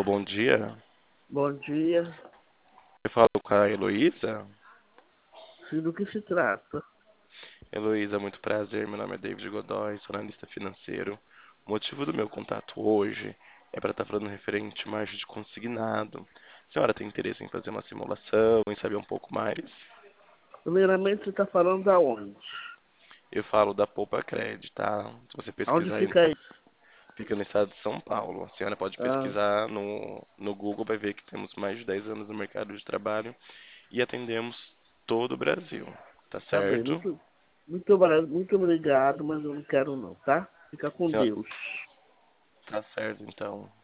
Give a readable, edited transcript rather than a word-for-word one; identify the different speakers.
Speaker 1: bom dia.
Speaker 2: Bom dia.
Speaker 1: Eu falo com a Heloísa.
Speaker 2: Sim, do que se trata?
Speaker 1: Heloísa, muito prazer. Meu nome é David Godoy, sou analista financeiro. O motivo do meu contato hoje é para estar falando referente à margem de consignado. A senhora tem interesse em fazer uma simulação, em saber um pouco mais?
Speaker 2: Primeiramente, você está falando da onde?
Speaker 1: Eu falo da Poupa Cred, tá? Se você
Speaker 2: Aonde
Speaker 1: pesquisar aí,
Speaker 2: fica isso?
Speaker 1: fica no estado de São Paulo. A senhora pode
Speaker 2: Ah,
Speaker 1: pesquisar no Google, vai ver que temos mais de 10 anos no mercado de trabalho e atendemos todo o Brasil, tá
Speaker 2: tá bem.
Speaker 1: certo?
Speaker 2: Muito obrigado, mas eu não quero não, tá? Fica com
Speaker 1: Senhora,
Speaker 2: Deus.
Speaker 1: tá certo então.